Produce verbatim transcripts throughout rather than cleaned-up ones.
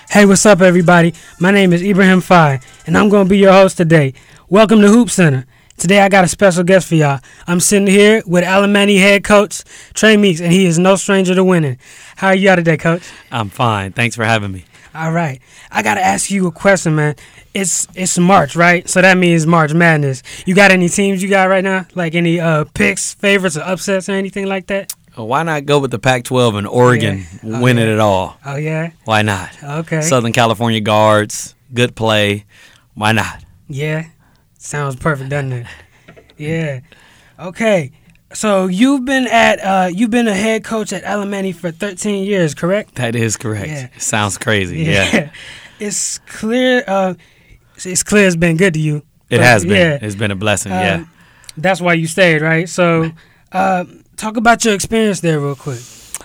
Hey, what's up, everybody? My name is Ibrahim Fai, and I'm going to be your host today. Welcome to Hoop Center. Today, I got a special guest for y'all. I'm sitting here with Alemany head coach Trey Meeks, and he is no stranger to winning. How are you out today, Coach? I'm fine. Thanks for having me. All right. I got to ask you a question, man. It's it's March, right? So that means March Madness. You got any teams you got right now? Like any uh, picks, favorites, or upsets or anything like that? Well, why not go with the Pac twelve and Oregon Yeah. Oh, winning yeah. it all? Oh, yeah? Why not? Okay. Southern California guards, good play. Why not? Yeah. Sounds perfect, doesn't it? Yeah. Okay. So you've been at uh, you've been a head coach at Alemany for thirteen years, correct? That is correct. Yeah. Sounds crazy. Yeah. It's clear. Uh, it's clear it's been good to you. It But, has been. Yeah. It's been a blessing. Uh, yeah. That's why you stayed, right? So, uh, talk about your experience there, real quick.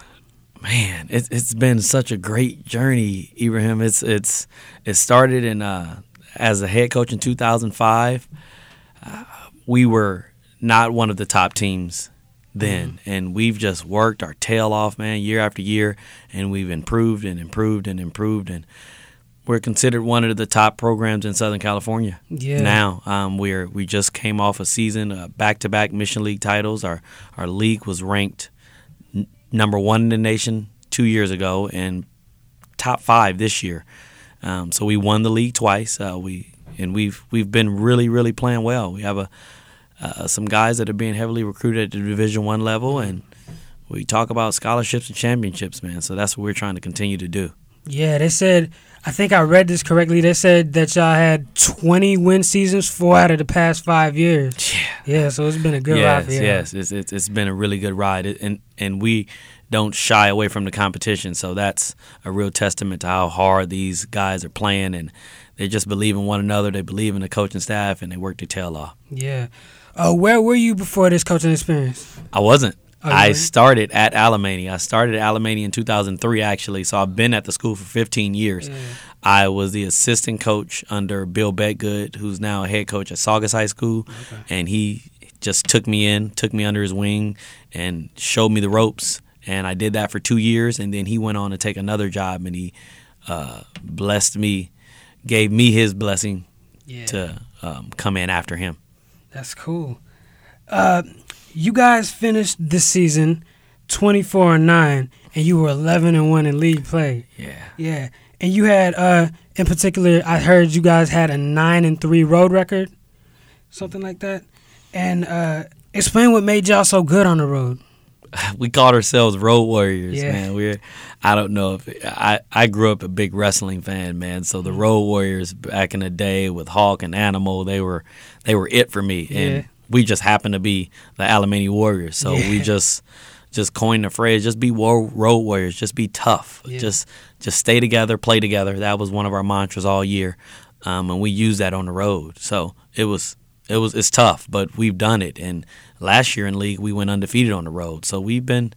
Man, it's it's been such a great journey, Ibrahim. It's it's it started in uh, as a head coach in two thousand five. Uh, we were not one of the top teams then, mm-hmm. and we've just worked our tail off, man, year after year, and we've improved and improved and improved, and we're considered one of the top programs in Southern California. Yeah. Now, um, we're we just came off a season, uh, back-to-back Mission League titles. Our our league was ranked n- number one in the nation two years ago, and top five this year. Um, so we won the league twice. Uh, we and we've we've been really really playing well. We have a uh, some guys that are being heavily recruited at the Division One level, and we talk about scholarships and championships, man. So that's what we're trying to continue to do. Yeah, they said, I think I read this correctly, they said that y'all had twenty win seasons, four out of the past five years. Yeah. Yeah, so it's been a good yes, ride for y'all. Yes, it's, it's it's been a really good ride, it, and and we don't shy away from the competition. So that's a real testament to how hard these guys are playing, and they just believe in one another. They believe in the coaching staff, and they work their tail off. Yeah. Uh, where were you before this coaching experience? I wasn't. Oh, I really? started at Alemany. I started at Alemany in two thousand three, actually, so I've been at the school for fifteen years. Yeah. I was the assistant coach under Bill Bedgood, who's now a head coach at Saugus High School, Okay. and he just took me in, took me under his wing, and showed me the ropes, and I did that for two years, and then he went on to take another job, and he uh, blessed me, gave me his blessing Yeah. to um, come in after him. That's cool. Uh, you guys finished this season twenty-four and nine, and you were eleven and one in league play. Yeah. Yeah, and you had, uh, in particular, I heard you guys had a nine and three road record, something like that. And uh, explain what made y'all so good on the road. We called ourselves Road Warriors, Yeah. man. We're, I don't know if I, I grew up a big wrestling fan, man. So the Road Warriors back in the day with Hawk and Animal, they were they were it for me, Yeah. and we just happened to be the Alemany Warriors. So Yeah. we just just coined the phrase, just be war, Road Warriors, just be tough, Yeah. just just stay together, play together. That was one of our mantras all year, um, and we used that on the road. So it was. It was it's tough, but we've done it. And last year in league, we went undefeated on the road. So we've been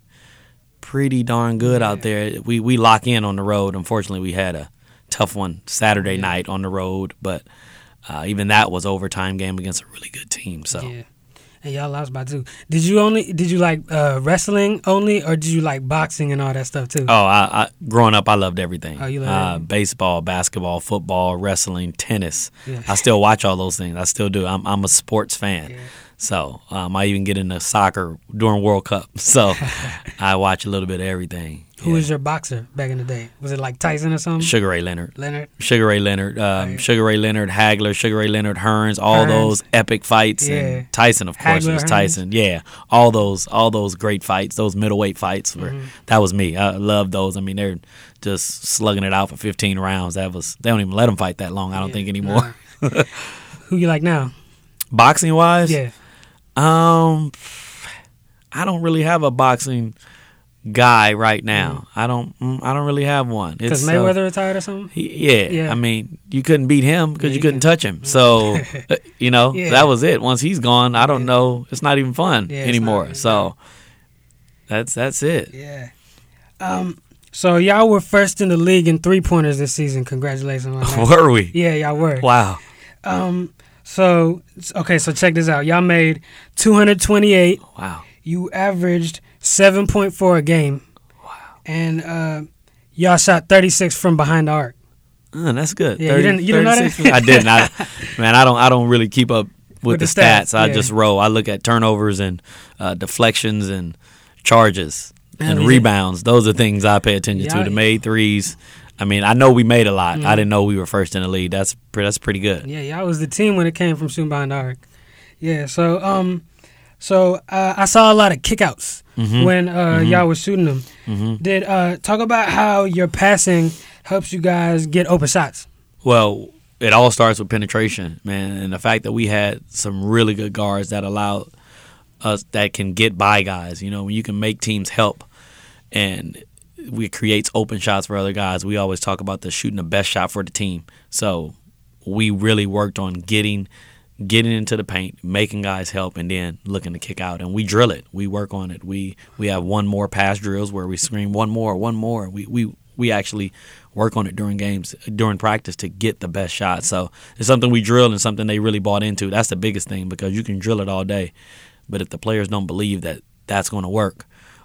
pretty darn good Yeah. out there. We we lock in on the road. Unfortunately, we had a tough one Saturday Yeah. night on the road, but uh, even that was overtime game against a really good team. So Yeah. And y'all lost by two. Did you only did you like uh, wrestling only, or did you like boxing and all that stuff too? oh, I, I growing up, I loved everything. Oh, you loved uh, everything. baseball, basketball, football, wrestling, tennis. Yeah. I still watch all those things. I still do. I'm I'm a sports fan. Yeah. So um, I even get into soccer during World Cup. So I watch a little bit of everything. Who Yeah. was your boxer back in the day? Was it like Tyson or something? Sugar Ray Leonard. Leonard? Sugar Ray Leonard, um, Oh, yeah. Sugar Ray Leonard, Hagler, Sugar Ray Leonard, Hearns, all Hearns. those epic fights, Yeah. and Tyson, of course, Hagler, was Hearns. Tyson. Yeah, all those, all those great fights, those middleweight fights. Were, Mhm. That was me. I love those. I mean, they're just slugging it out for fifteen rounds. That was. They don't even let them fight that long. I don't Yeah. think anymore. Nah. Who you like now? Boxing wise, Yeah. um, I don't really have a boxing guy right now. I don't. mm, I don't really have one. Because It's, uh, Mayweather retired or something? He, yeah. Yeah. I mean, you couldn't beat him because Yeah, you you couldn't can- touch him. So, uh, you know, Yeah. that was it. Once he's gone, I don't Yeah. know. It's not even fun Yeah, it's anymore. not- so, that's that's it. Yeah. Um. So y'all were first in the league in three pointers this season. Congratulations on that. Were we? Yeah, y'all were. Wow. Um. So okay. So check this out. Y'all made two hundred twenty-eight. Wow. You averaged seven point four a game. Wow. And uh, y'all shot thirty-six from behind the arc. Uh, that's good. Yeah, you didn't- you didn't know that? I didn't. I, man, I don't. I don't really keep up with, With the, the stats, stats. I yeah. just roll. I look at turnovers and uh, deflections and charges and Yeah. rebounds. Those are things I pay attention Yeah, to. The I- made threes. I mean, I know we made a lot. Mhm. I didn't know we were first in the league. That's pre- that's pretty good. Yeah, y'all was the team when it came from shooting behind the arc. Yeah, so um, so uh, I saw a lot of kickouts Mhm. when uh, Mhm. y'all was shooting them. hmm Did uh, talk about how your passing helps you guys get open shots. Well, it all starts with penetration, man, and the fact that we had some really good guards that allowed us that can get by guys. You know, when you can make teams help, and it creates open shots for other guys. We always talk about the shooting the best shot for the team. So we really worked on getting getting into the paint, making guys help, and then looking to kick out. And we drill it. We work on it. We we have one more pass drills where we scream one more, one more. We we we actually work on it during games, during practice to get the best shot. So it's something we drill and something they really bought into. That's the biggest thing, because you can drill it all day, but if the players don't believe that that's going to work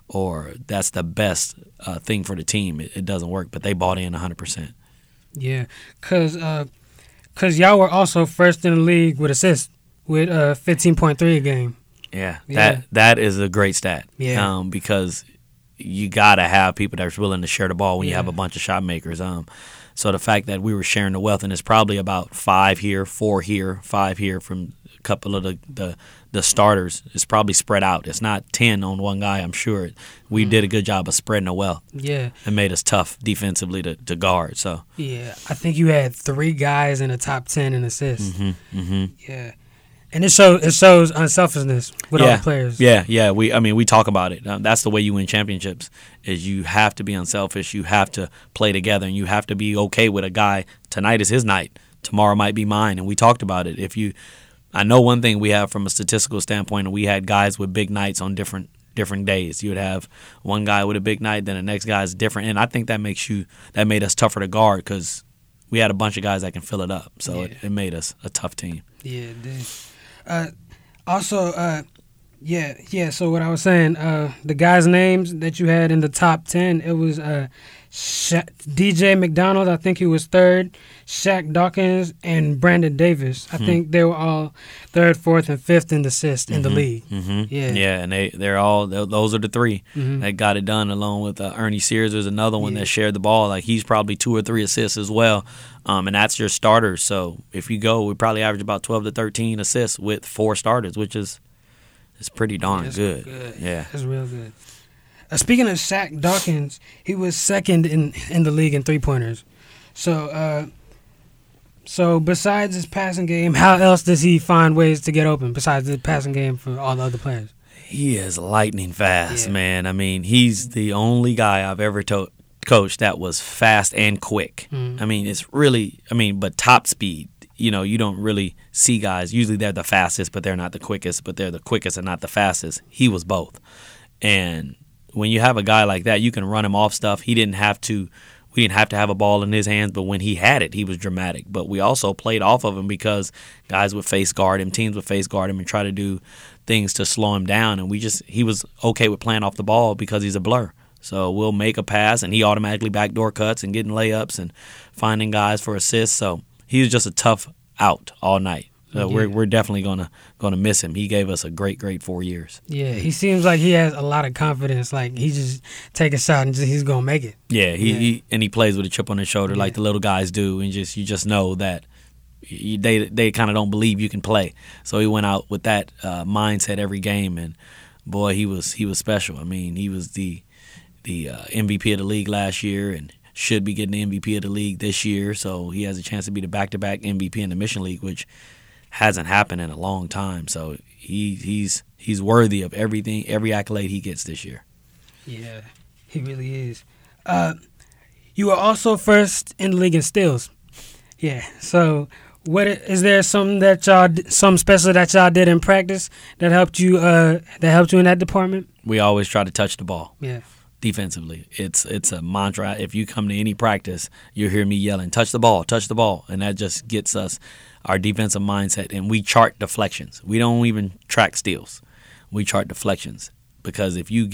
or that's the best uh, thing for the team, it, it doesn't work. But they bought in one hundred percent. Yeah, cause uh, cause y'all were also first in the league with assists with uh fifteen point three a game. Yeah, Yeah. that that is a great stat. Yeah. Um, because you gotta have people that are willing to share the ball when you Yeah. have a bunch of shot makers. Um, so the fact that we were sharing the wealth, and it's probably about five here, four here, five here from a couple of the the, the starters. It's probably spread out. It's not ten on one guy. I'm sure we Mm. did a good job of spreading the wealth Yeah, and made us tough defensively to, to guard. So. yeah. I think you had three guys in the top ten in assists. Mm-hmm, mm-hmm. Yeah, and it shows it shows unselfishness with all yeah, the players. Yeah, yeah. We, I mean, we talk about it. Um, that's the way you win championships. Is you have to be unselfish. You have to play together, and you have to be okay with a guy. Tonight is his night. Tomorrow might be mine, and we talked about it. If you, I know one thing we have from a statistical standpoint, and we had guys with big nights on different different days. You would have one guy with a big night, then the next guy is different, and I think that makes you that made us tougher to guard because we had a bunch of guys that can fill it up. So Yeah. it, it made us a tough team. Yeah, it did. Uh, also, uh, yeah, yeah. So what I was saying, uh, the guys' names that you had in the top ten, it was uh, Sha- D J McDonald. I think he was third. Shaq Dawkins and Brandon Davis. I Hmm. think they were all third, fourth, and fifth in the assist in the Mhm, league. mhm. Yeah. yeah, and they they're all th- those are the three Mhm. that got it done. Along with uh, Ernie Sears, there's another one Yeah. that shared the ball. Like he's probably two or three assists as well, um, and that's your starters. So if you go, we probably average about twelve to thirteen assists with four starters, which is is pretty darn That's good. good. Yeah. That's real good. Uh, speaking of Shaq Dawkins, he was second in, in the league in three pointers. So, uh, so besides his passing game, how else does he find ways to get open besides the passing game for all the other players? He is lightning fast, Yeah. man. I mean, he's the only guy I've ever to- coached that was fast and quick. Mhm. I mean, it's really, I mean, but top speed. You know, you don't really see guys. Usually they're the fastest, but they're not the quickest, but they're the quickest and not the fastest. He was both. And when you have a guy like that, you can run him off stuff. He didn't have to, we didn't have to have a ball in his hands, but when he had it, he was dramatic. But we also played off of him because guys would face guard him, teams would face guard him and try to do things to slow him down. And we just, he was okay with playing off the ball because he's a blur. So we'll make a pass and he automatically backdoor cuts and getting layups and finding guys for assists. So he was just a tough out all night. So Yeah. we're we're definitely gonna gonna miss him. He gave us a great, great four years. Yeah, he seems like he has a lot of confidence. Like he just take a shot and just, he's gonna make it. Yeah, he, Yeah. he and he plays with a chip on his shoulder like Yeah. the little guys do, and just you just know that you, they they kind of don't believe you can play. So he went out with that uh, mindset every game, and boy, he was he was special. I mean, he was the the uh, M V P of the league last year, and should be getting the M V P of the league this year. So he has a chance to be the back-to-back M V P in the Mission League, which hasn't happened in a long time. So he he's he's worthy of everything, every accolade he gets this year. Yeah, he really is. Uh, you were also first in the league in steals. Yeah. So, what i- is there something that y'all, d- some special that y'all did in practice that helped you? Uh, that helped you in that department? We always try to touch the ball. Yeah. Defensively, it's it's a mantra. If you come to any practice, you'll hear me yelling, touch the ball, touch the ball. And that just gets us our defensive mindset. And we chart deflections. We don't even track steals. We chart deflections. Because if you get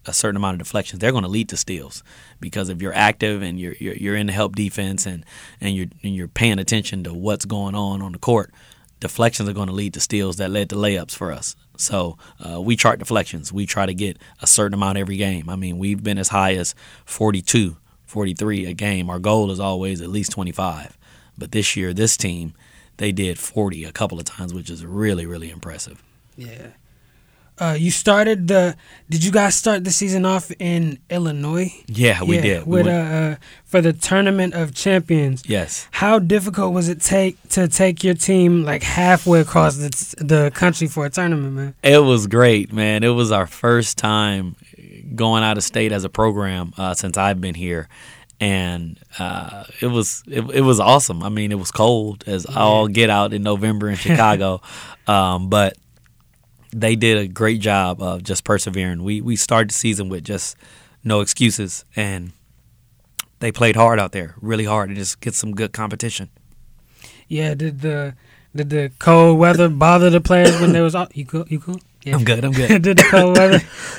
a certain amount of deflections, they're going to lead to steals. Because if you're active and you're you're, you're in the help defense and and you're and you're paying attention to what's going on on the court, deflections are going to lead to steals that led to layups for us. So uh, we chart deflections. We try to get a certain amount every game. I mean, we've been as high as forty-two, forty-three a game. Our goal is always at least twenty-five. But this year, this team, they did forty a couple of times, which is really, really impressive. Yeah. Uh, you started the. Did you guys start the season off in Illinois? Yeah, we yeah, did. With we uh, uh, for the Tournament of Champions. Yes. How difficult was it take to take your team like halfway across the the country for a tournament, man? It was great, man. It was our first time going out of state as a program uh, since I've been here. And uh, it was it, it was awesome. I mean, it was cold as yeah. all get out in November in Chicago, um, but they did a great job of just persevering. We we started the season with just no excuses, and they played hard out there, really hard, and just get some good competition. Yeah, did the did the cold weather bother the players when they was out? You cool? You cool? Yeah. I'm good. I'm good. Did the cold weather?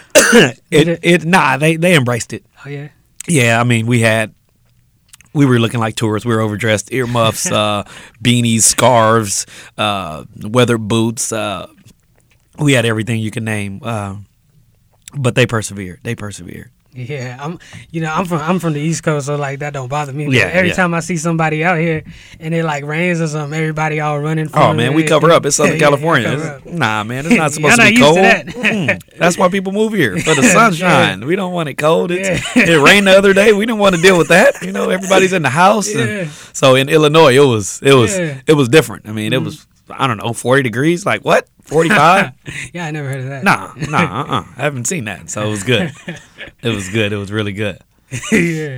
it, it it nah. They they embraced it. Oh yeah. Yeah, I mean, we had, we were looking like tourists. We were overdressed, earmuffs, uh, beanies, scarves, uh, weather boots. Uh, we had everything you can name. Uh, but they persevered. They persevered. Yeah, I'm. You know, I'm from I'm from the East Coast, so like that don't bother me. Yeah, every yeah. time I see somebody out here and it like rains or something, everybody all running. Oh man, we cover up. It's Southern yeah, California. yeah, it's, nah, man, it's not supposed to be not cold. That. mm, that's why people move here for the sunshine. Yeah. We don't want it cold. It's, Yeah. It rained the other day. We didn't want to deal with that. You know, everybody's in the house. Yeah. And so in Illinois, it was it was Yeah. it was different. I mean, it was I don't know, forty degrees. Like what? forty-five? Yeah, I never heard of that. Nah, nah, uh-uh. I haven't seen that. So it was good. It was good. It was really good. Yeah.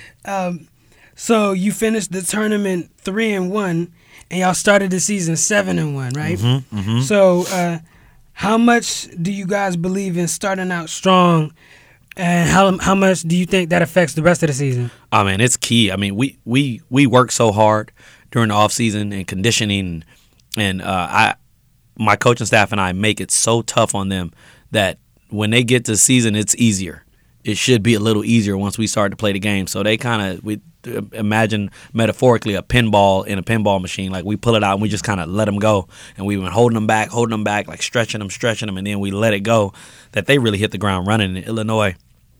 Um, so you finished the tournament three and one, and y'all started the season seven and one, right? Mm-hmm, mm-hmm. So, uh, how much do you guys believe in starting out strong, and how how much do you think that affects the rest of the season? I mean, it's key. I mean, we we we work so hard during the off season and conditioning, and uh, I. my coaching staff and I make it so tough on them that when they get to the season, it's easier. It should be a little easier once we start to play the game. So they kind of, we imagine metaphorically a pinball in a pinball machine. Like we pull it out and we just kind of let them go. And we've been holding them back, holding them back, like stretching them, stretching them, and then we let it go, that they really hit the ground running. In Illinois,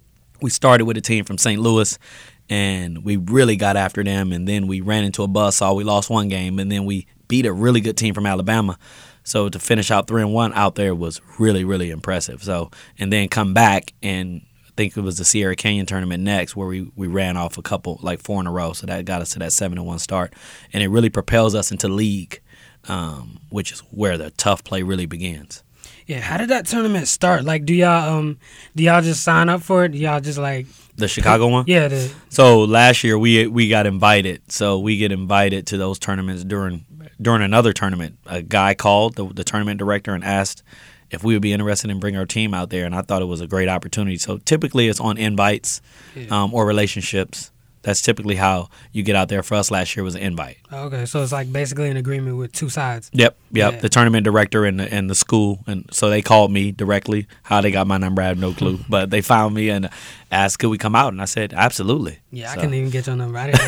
we started with a team from Saint Louis, and we really got after them. And then we ran into a buzzsaw. We lost one game, and then we beat a really good team from Alabama. So to finish out three and one out there was really, really impressive. So and then come back, and I think it was the Sierra Canyon tournament next where we, we ran off a couple, like four in a row. So that got us to that seven and one start, and it really propels us into league, um, which is where the tough play really begins. Yeah, how did that tournament start? Like, do y'all um do y'all just sign up for it? Do y'all just like the Chicago one? Yeah. The, so last year we we got invited. So we get invited to those tournaments during during another tournament. A guy called the, the tournament director and asked if we would be interested in bringing our team out there, and I thought it was a great opportunity. So typically it's on invites yeah. um, or relationships. That's typically how you get out there. For us last year was an invite. Okay, so it's like basically an agreement with two sides. Yep, yep. Yeah. The tournament director and the, and the school, and so they called me directly. How they got my number, I have no clue. But they found me and asked, could we come out? And I said, absolutely. Yeah, so. I couldn't even get your number. I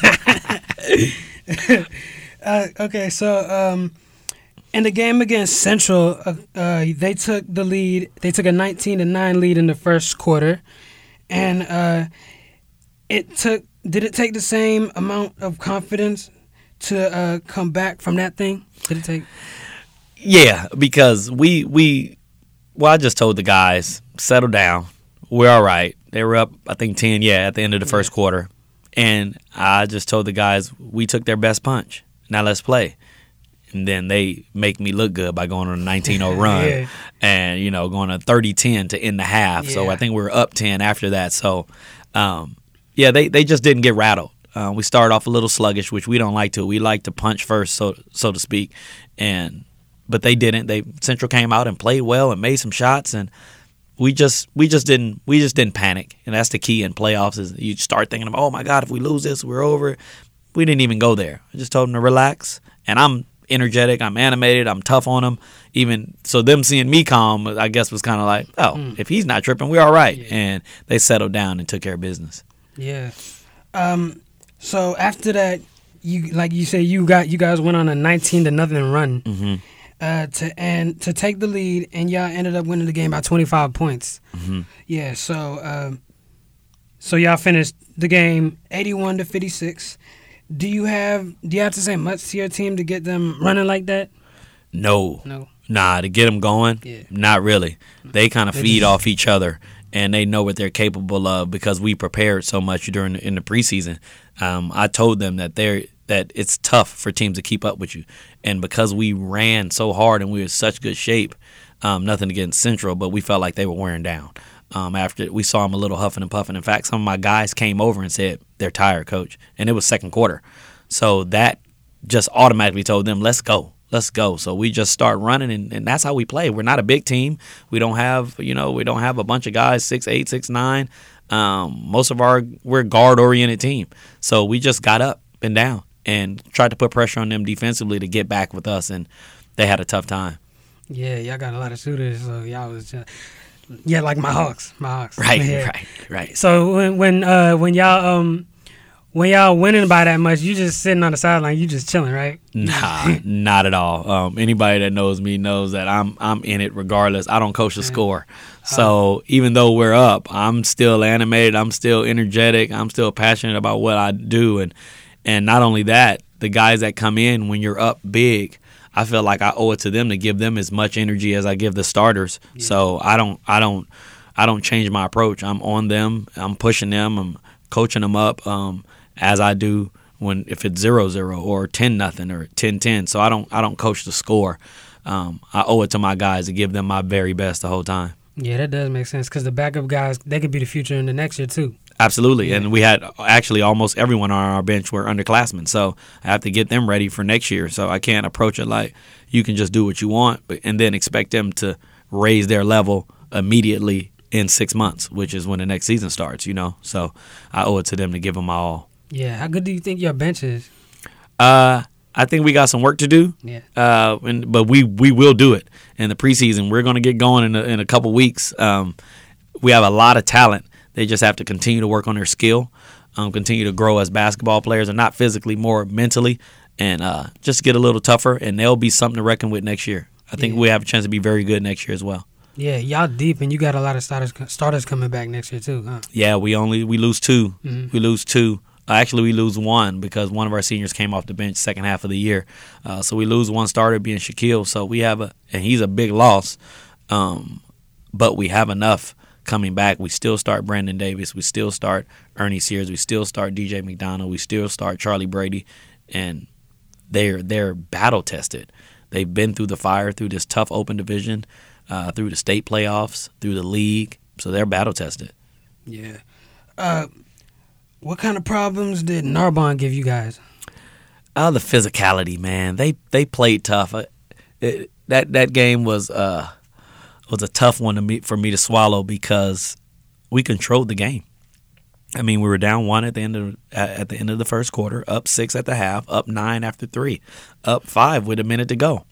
didn't know. uh, okay, so um, in the game against Central, uh, uh, they took the lead. They took a nineteen to nine lead in the first quarter, and uh, it took. Did it take the same amount of confidence to uh, come back from that thing? Did it take? Yeah, because we we. Well, I just told the guys, settle down. We're all right. They were up, I think, ten. Yeah, at the end of the first quarter, and I just told the guys we took their best punch. Now let's play. And then they make me look good by going on a nineteen oh run yeah. and, you know, going a thirty ten to end the half. Yeah. So I think we were up ten after that. So, um, yeah, they, they just didn't get rattled. Uh, we started off a little sluggish, which we don't like to. We like to punch first, so so to speak. And but they didn't. They Central came out and played well and made some shots, and we just we just didn't we just didn't panic. And that's the key in playoffs is you start thinking about, oh my God, if we lose this, we're over. We didn't even go there. I just told them to relax. And I'm energetic, I'm animated, I'm tough on them. Even so, them seeing me calm, I guess was kind of like, oh, mm. if he's not tripping, we're all right. Yeah. And they settled down and took care of business. Yeah. Um. So after that, you like you say you got you guys went on a nineteen to nothing run. Mm-hmm. Uh, to and to take the lead, and y'all ended up winning the game by twenty-five points. Mm-hmm. Yeah, so um, so y'all finished the game eighty-one to fifty-six. Do you have do you have to say much to your team to get them running like that? No, no, nah. To get them going, yeah. Not really. They kind of feed just, off each other, and they know what they're capable of because we prepared so much during the, in the preseason. Um, I told them that they're. that it's tough for teams to keep up with you. And because we ran so hard and we were in such good shape, um, nothing against Central, but we felt like they were wearing down. Um, after we saw them a little huffing and puffing. In fact, some of my guys came over and said, they're tired, coach. And it was second quarter. So that just automatically told them, let's go. Let's go. So we just start running, and, and that's how we play. We're not a big team. We don't have, you know, we don't have a bunch of guys, six eight, six nine. Um, most of our, we're a guard-oriented team. So we just got up and down and tried to put pressure on them defensively to get back with us, and they had a tough time. Yeah, y'all got a lot of shooters, so y'all was just, yeah, like my Hawks, my Hawks. Right, yeah. right, right. So when when uh, when y'all um when y'all winning by that much, you just sitting on the sideline, you just chilling, right? Nah, not at all. Um, anybody that knows me knows that I'm I'm in it regardless. I don't coach the score. So even though we're up, I'm still animated. I'm still energetic. I'm still passionate about what I do, and. And not only that, the guys that come in when you're up big, I feel like I owe it to them to give them as much energy as I give the starters. Yeah. So I don't, I don't, I don't change my approach. I'm on them. I'm pushing them. I'm coaching them up um, as I do when if it's zero zero or ten nothing or ten ten. So I don't, I don't coach the score. Um, I owe it to my guys to give them my very best the whole time. Yeah, that does make sense because the backup guys, they could be the future in the next year too. Absolutely, and we had actually almost everyone on our bench were underclassmen, so I have to get them ready for next year. So I can't approach it like you can just do what you want, but and then expect them to raise their level immediately in six months, which is when the next season starts. You know, so I owe it to them to give them my all. Yeah, how good do you think your bench is? Uh, I think we got some work to do. Yeah. Uh, and, but we we will do it in the preseason. We're going to get going in a, in a couple weeks. Um, we have a lot of talent. They just have to continue to work on their skill, um, continue to grow as basketball players, and not physically, more mentally, and uh, just get a little tougher, and they'll be something to reckon with next year. I think yeah. we have a chance to be very good next year as well. Yeah, y'all deep, and you got a lot of starters starters coming back next year too, huh? Yeah, we only we lose two. Mm-hmm. We lose two. Uh, actually, we lose one because one of our seniors came off the bench second half of the year. Uh, so we lose one starter, being Shaquille. So we have a, and he's a big loss, um, but we have enough coming back. We still start Brandon Davis. We still start Ernie Sears. We still start D J McDonough. We still start Charlie Brady, and they're they're battle tested. They've been through the fire, through this tough open division, uh, through the state playoffs, through the league. So they're battle tested. Yeah. Uh, what kind of problems did Narbonne give you guys? Oh, the physicality, man. They they played tough. It, that that game was uh was a tough one to me for me to swallow because we controlled the game. I mean, we were down one at the end of at the end of the first quarter, up six at the half, up nine after three, up five with a minute to go,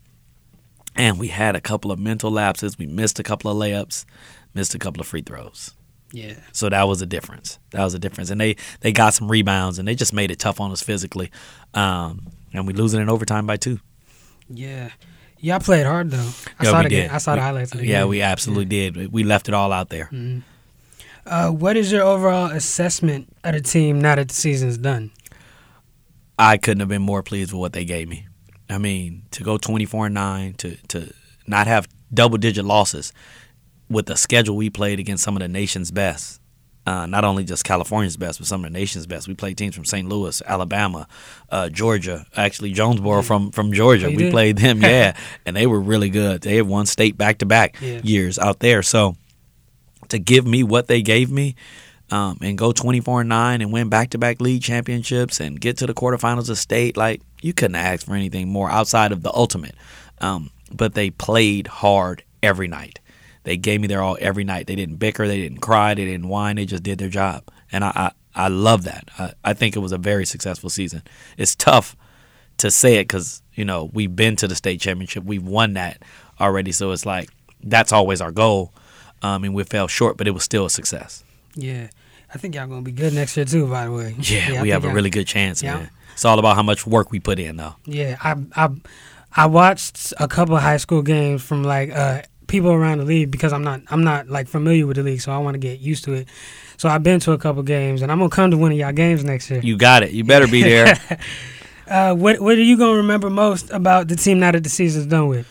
and we had a couple of mental lapses. We missed a couple of layups, missed a couple of free throws. Yeah. So that was a difference. That was a difference, and they they got some rebounds, and they just made it tough on us physically, um, and we losing in overtime by two. Yeah. Y'all played hard though. I yeah, saw we the did. game. I saw we, the highlights of the yeah, game. we absolutely yeah. did. We left it all out there. Mm-hmm. Uh, what is your overall assessment of the team now that the season's done? I couldn't have been more pleased with what they gave me. I mean, to go twenty-four and nine, to to not have double-digit losses with the schedule we played against some of the nation's best. Uh, not only just California's best, but some of the nation's best. We played teams from Saint Louis, Alabama, uh, Georgia. Actually, Jonesboro from, from Georgia. Oh, we did? played them, yeah, and they were really good. They had won state back-to-back yeah. years out there. So to give me what they gave me um, and go twenty-four and nine and win back-to-back league championships and get to the quarterfinals of state, like, you couldn't ask for anything more outside of the ultimate. Um, but they played hard every night. They gave me their all every night. They didn't bicker. They didn't cry. They didn't whine. They just did their job. And I I, I love that. I, I think it was a very successful season. It's tough to say it because, you know, we've been to the state championship. We've won that already. So it's like that's always our goal. Um, and we fell short, but it was still a success. Yeah. I think y'all going to be good next year, too, by the way. Yeah, yeah we have a really good chance, yeah. man. It's all about how much work we put in, though. Yeah. I I, I watched a couple of high school games from, like, uh, people around the league because I'm not, I'm not like, familiar with the league, so I want to get used to it. So I've been to a couple games, and I'm going to come to one of y'all games next year. You got it. You better be there. uh, what, what are you going to remember most about the team now that the season's done with?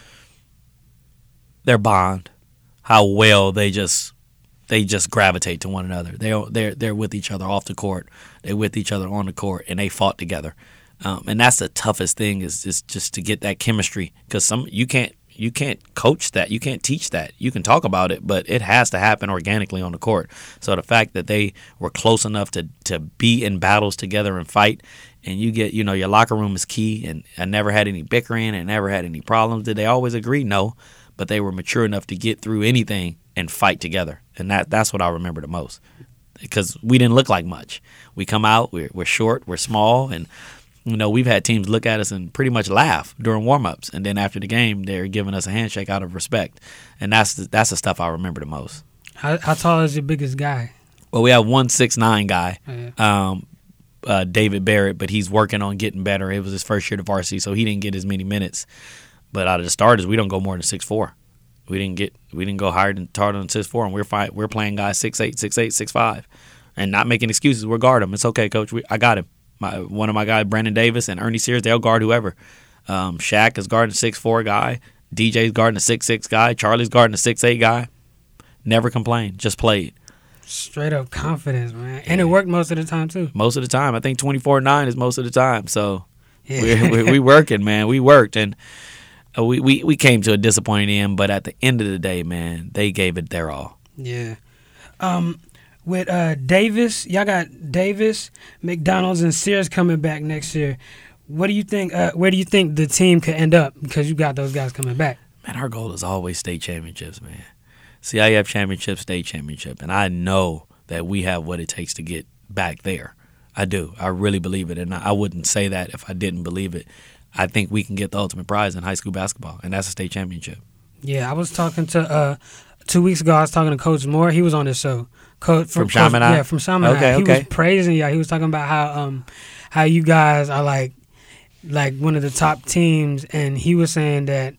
Their bond, how well they just they just gravitate to one another. They they're they're with each other off the court. They're with each other on the court, and they fought together. Um, and that's the toughest thing is is just to get that chemistry because some you can't you can't coach that, you can't teach that. You can talk about it, but it has to happen organically on the court. So the fact that they were close enough to to be in battles together and fight, and you get you know your locker room is key. And I never had any bickering and never had any problems. Did they always agree? No. But they were mature enough to get through anything and fight together. And that that's what I remember the most because we didn't look like much. We come out, we're, we're short, we're small, and, you know, we've had teams look at us and pretty much laugh during warm-ups. And then after the game, they're giving us a handshake out of respect. And that's the, that's the stuff I remember the most. How, how tall is your biggest guy? Well, we have one six nine guy, Oh, yeah. um, uh, David Barrett, but he's working on getting better. It was his first year to varsity, so he didn't get as many minutes. But out of the starters, we don't go more than six four. We didn't get we didn't go higher than taller than six four, and we're fight, we're playing guys six eight, six eight, six five, and not making excuses. We'll guard him. It's okay, coach. We, I got him. My one of my guys, Brandon Davis and Ernie Sears, they'll guard whoever. Um, Shaq is guarding a six four guy. D J's guarding a six six guy. Charlie's guarding a six eight guy. Never complained. Just played. Straight up confidence, man, and it worked most of the time too. Most of the time, I think twenty-four nine is most of the time. So Yeah. we're, we're we working, man. We worked and. We, we we came to a disappointing end, but at the end of the day, man, they gave it their all. Yeah. Um, with uh, Davis, y'all got Davis, McDonald's, and Sears coming back next year. What do you think? Uh, where do you think the team could end up? Because you got those guys coming back. Man, our goal is always state championships, man. C I F championship, state championship, and I know that we have what it takes to get back there. I do. I really believe it, and I wouldn't say that if I didn't believe it. I think we can get the ultimate prize in high school basketball, and that's a state championship. Yeah, I was talking to uh, two weeks ago. I was talking to Coach Moore. He was on the show. Coach from Chaminade. Yeah, from Chaminade. Okay, he okay. was praising y'all. He was talking about how um how you guys are like like one of the top teams, and he was saying that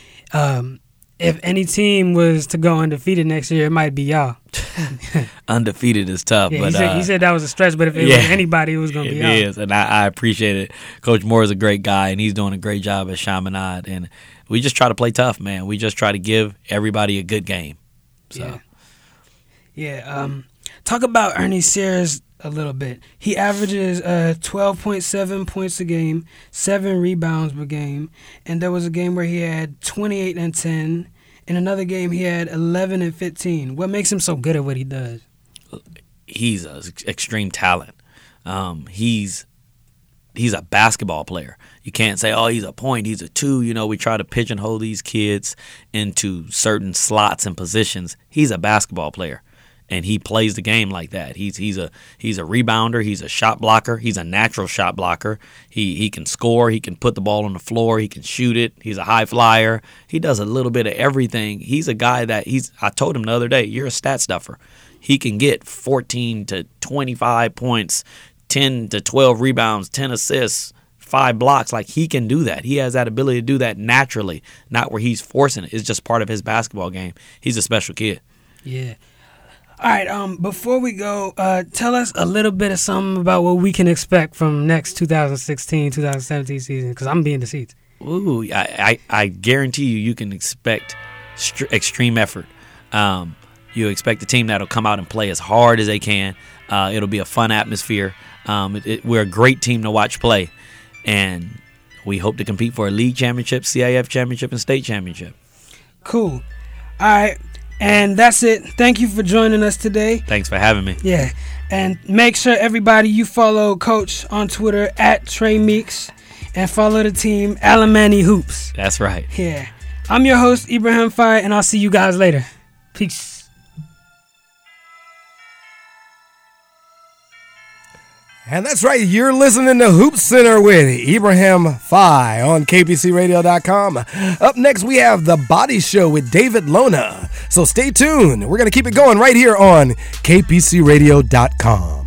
um if any team was to go undefeated next year, it might be y'all. Undefeated is tough, Yeah, but he said, uh, he said that was a stretch, but if it yeah, was anybody, it was going to be it y'all. is, and I, I appreciate it. Coach Moore is a great guy, and he's doing a great job at Chaminade, and we just try to play tough, man. We just try to give everybody a good game. So. Yeah. Yeah. Um, talk about Ernie Sears a little bit. He averages uh, twelve point seven points a game, seven rebounds per game, and there was a game where he had twenty-eight and ten. In another game, he had eleven and fifteen. What makes him so good at what he does? He's an extreme talent. Um, he's he's a basketball player. You can't say, oh, he's a point, he's a two. You know, we try to pigeonhole these kids into certain slots and positions. He's a basketball player, and he plays the game like that. He's he's a he's a rebounder. He's a shot blocker. He's a natural shot blocker. He he can score. He can put the ball on the floor. He can shoot it. He's a high flyer. He does a little bit of everything. He's a guy that he's. I told him the other day, you're a stat stuffer. He can get fourteen to twenty-five points, ten to twelve rebounds, ten assists, five blocks. Like, he can do that. He has that ability to do that naturally, not where he's forcing it. It's just part of his basketball game. He's a special kid. Yeah. All right, um, before we go, uh, tell us a little bit of something about what we can expect from next twenty sixteen twenty seventeen season, because I'm being the seats. Ooh, I, I, I guarantee you, you can expect st- extreme effort. Um, you expect a team that'll come out and play as hard as they can. Uh, it'll be a fun atmosphere. Um, it, it, we're a great team to watch play, and we hope to compete for a league championship, C I F championship, and state championship. Cool. All right. And that's it. Thank you for joining us today. Thanks for having me. Yeah. And make sure, everybody, you follow Coach on Twitter at Trey Meeks and follow the team Alamani Hoops. That's right. Yeah. I'm your host, Ibrahim Faye, and I'll see you guys later. Peace. And that's right, you're listening to Hoop Center with Ibrahim Fai on K P C radio dot com. Up next, we have The Body Show with David Lona. So stay tuned. We're going to keep it going right here on K P C radio dot com.